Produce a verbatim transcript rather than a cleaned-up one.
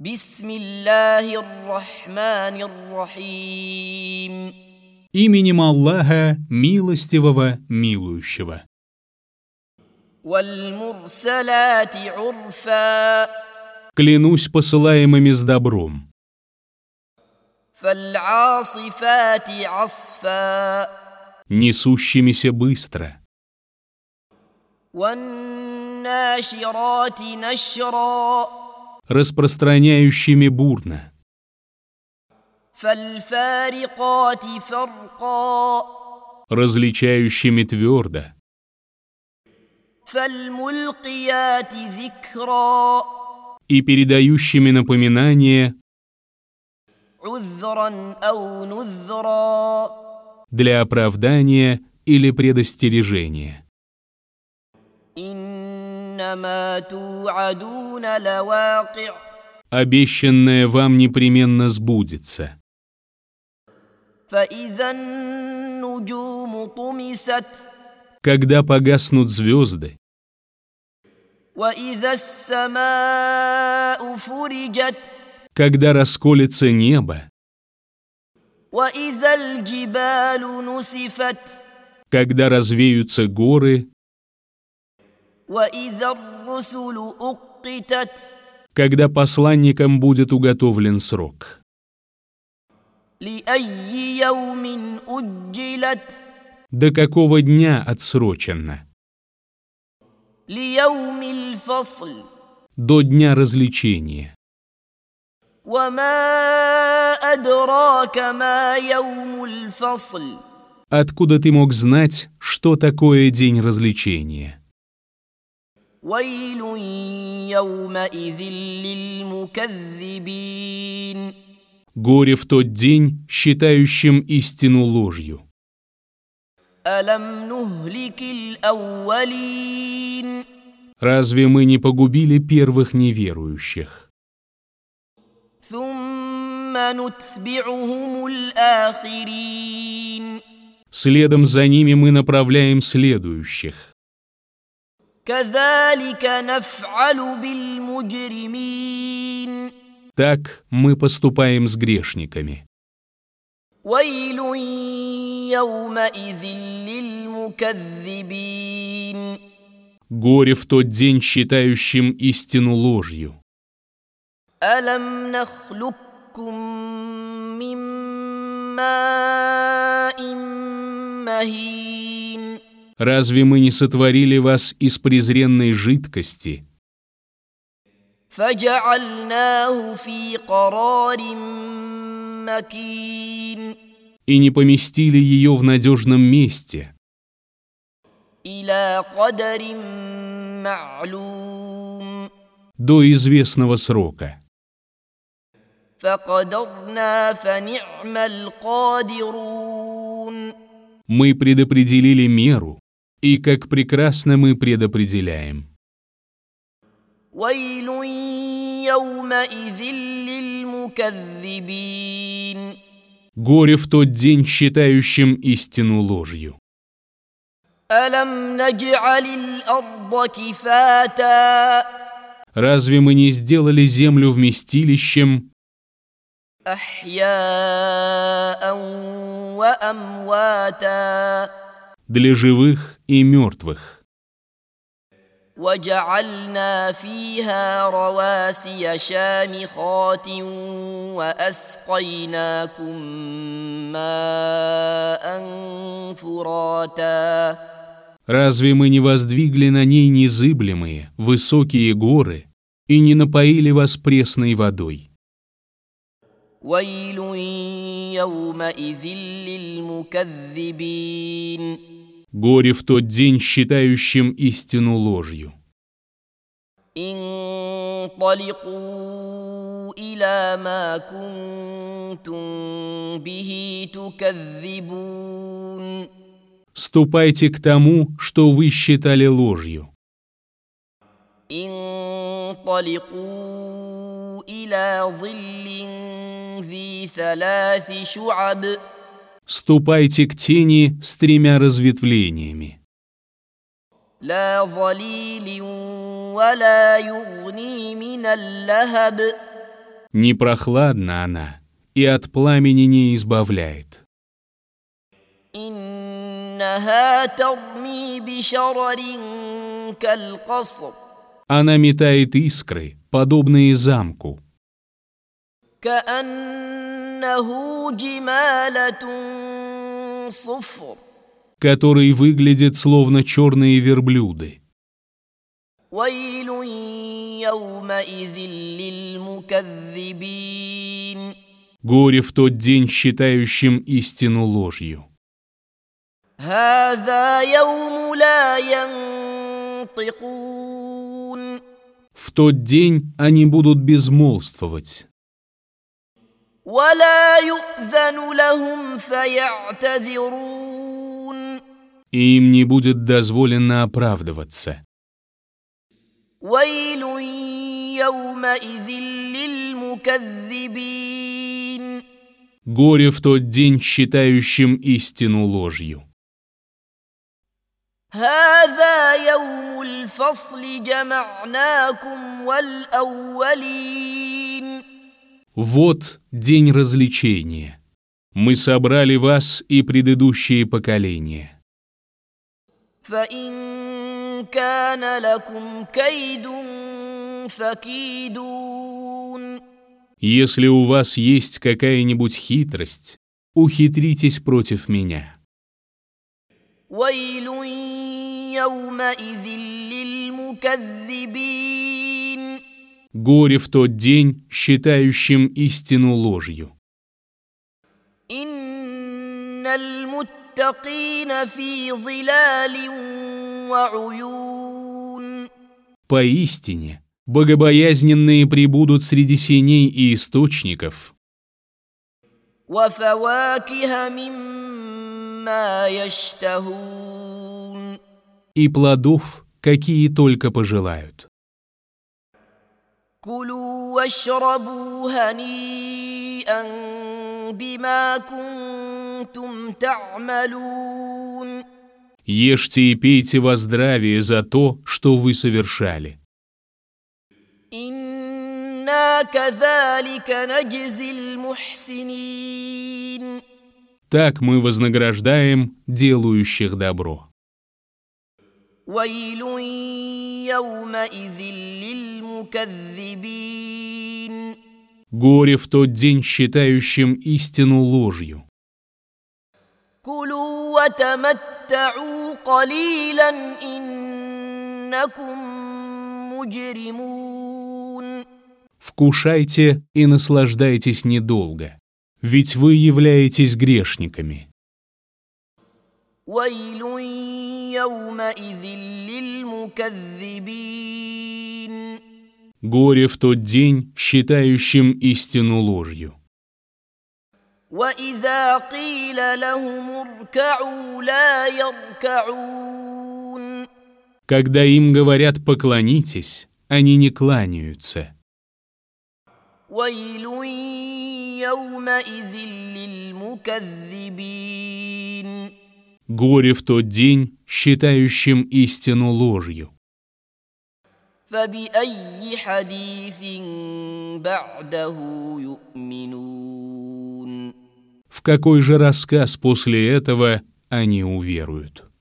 Бисмиллахир-рахманир-рахим. Именем Аллаха, милостивого, милующего. Валь-мурсаляти урфа. Клянусь посылаемыми с добром. Фаль-асифати асфа. Несущимися быстро. Ван-наширати нашра. Распространяющими бурно. Фаль-фарикати фарка. Различающими твердо. Фаль-мулкияти зикра. И передающими напоминание Узран ау нузра. для оправдания или предостережения. Иннама ту'адуна лавaqи'. Обещанное вам непременно сбудется. فإذا النجوم طمست. Когда погаснут звезды, وإذا السماء فرجت. когда расколется небо, وإذا الجبال نسفت. когда развеются горы, وإذا الرسل أقتت. когда посланникам будет уготовлен срок. لأي يوم أجلت. До какого дня отсрочено? ليوم الفصل. До дня развлечения. وما أدراك ما يوم الفصل. Откуда ты мог знать, что такое день развлечения? ويل يومئذ للمكذبين. Горе в тот день, считающим истину ложью. ألم نهلك الأولين. Разве мы не погубили первых неверующих? ثم نتبعهم الآخرين. Следом за ними мы направляем следующих. كذلك نفعل بالمجرمين. Так мы поступаем с грешниками. ويل يومئذ للمكذبين. Горе в тот день, считающим истину ложью. ألم نخلقكم من ماء مهين. Разве мы не сотворили вас из презренной жидкости فجعلناه في قرار مكين. и не поместили ее в надежном месте إلى قدر معلوم. до известного срока? فقدرنا فنعم القادرون. Мы предопределили меру, и как прекрасно мы предопределяем. ويل يومئذ للمكذبين. Горе в тот день, считающим истину ложью. ألم نجعل الأرض كفاتا. Разве мы не сделали землю вместилищем أحياء وأمواتا. для живых и мертвых? وجعلنا فيها رواسي شامخات وأسقيناكم ماء فراتا. Разве мы не воздвигли на ней незыблемые, высокие горы и не напоили вас пресной водой? ويل يومئذ للمكذبين. Горе в тот день, считающим истину ложью. انطلقوا إلى ما كنتم به تكذبون. Ступайте к тому, что вы считали ложью. انطلقوا إلى ظل ذي ثلاث شعب. Ступайте к тени с тремя разветвлениями. لا ظليل ولا يغني من اللهب. Не прохладна она, и от пламени не избавляет. إنها ترمي بشرر كالقصر Она метает искры, подобные замку, كأنه جمالة صفر который выглядит словно черные верблюды. ويل يومئذ للمكذبين Горе в тот день считающим истину ложью. هذا يوم لا ينطقون В тот день они будут безмолвствовать, ولا يؤذن لهم فيعتذرون и им не будет дозволено оправдываться. ويل يومئذ للمكذبين Горе в тот день считающим истину ложью. هذا يوم الفصل جمعناكم والأولين Вот день развлечения. Мы собрали вас и предыдущие поколения. فإن كان لكم كيد فكيدون Если у вас есть какая-нибудь хитрость, ухитритесь против меня. ويل يومئذ للمكذبين Горе в тот день считающим истину ложью. إن المتقين في ظلال وعيون Поистине, богобоязненные пребудут среди сеней и источников, وفواكه مما يشتهون и плодов, какие только пожелают. كلوا واشربوا هنيئا بما كنتم تعملون Ешьте и пейте во здравие за то, что вы совершали. إنا كذلك نجزي المحسنين Так мы вознаграждаем делающих добро. ويل يومئذ للمكذبين Горе в тот день считающим истину ложью. كلوا وتمتعوا قليلا إنكم مجرمون Вкушайте и наслаждайтесь недолго, ведь вы являетесь грешниками. ويل يومئذ للمكذبين Горе в тот день считающим истину ложью. وإذا قيل لهم اركعوا لا يركعون Когда им говорят «поклонитесь», они не кланяются. ويل يومئذ للمكذبين Горе в тот день считающим истину ложью. فبأي حديث بعده يؤمنون В какой же рассказ после этого они уверуют?